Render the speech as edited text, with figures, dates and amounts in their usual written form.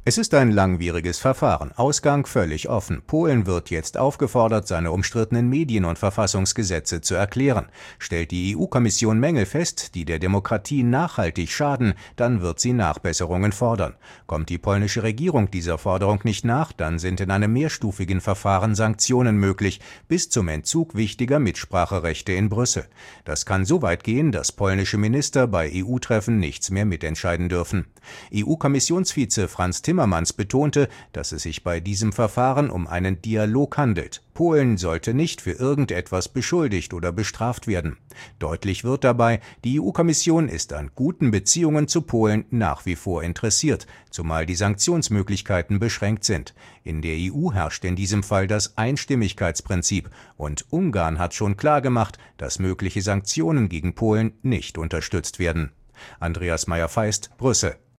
Es ist ein langwieriges Verfahren, Ausgang völlig offen. Polen wird jetzt aufgefordert, seine umstrittenen Medien- und Verfassungsgesetze zu erklären. Stellt die EU-Kommission Mängel fest, die der Demokratie nachhaltig schaden, dann wird sie Nachbesserungen fordern. Kommt die polnische Regierung dieser Forderung nicht nach, dann sind in einem mehrstufigen Verfahren Sanktionen möglich, bis zum Entzug wichtiger Mitspracherechte in Brüssel. Das kann so weit gehen, dass polnische Minister bei EU-Treffen nichts mehr mitentscheiden dürfen. EU-Kommissionsvize Frans Timmermans betonte, dass es sich bei diesem Verfahren um einen Dialog handelt. Polen sollte nicht für irgendetwas beschuldigt oder bestraft werden. Deutlich wird dabei, die EU-Kommission ist an guten Beziehungen zu Polen nach wie vor interessiert, zumal die Sanktionsmöglichkeiten beschränkt sind. In der EU herrscht in diesem Fall das Einstimmigkeitsprinzip und Ungarn hat schon klargemacht, dass mögliche Sanktionen gegen Polen nicht unterstützt werden. Andreas Meyer-Feist, Brüssel.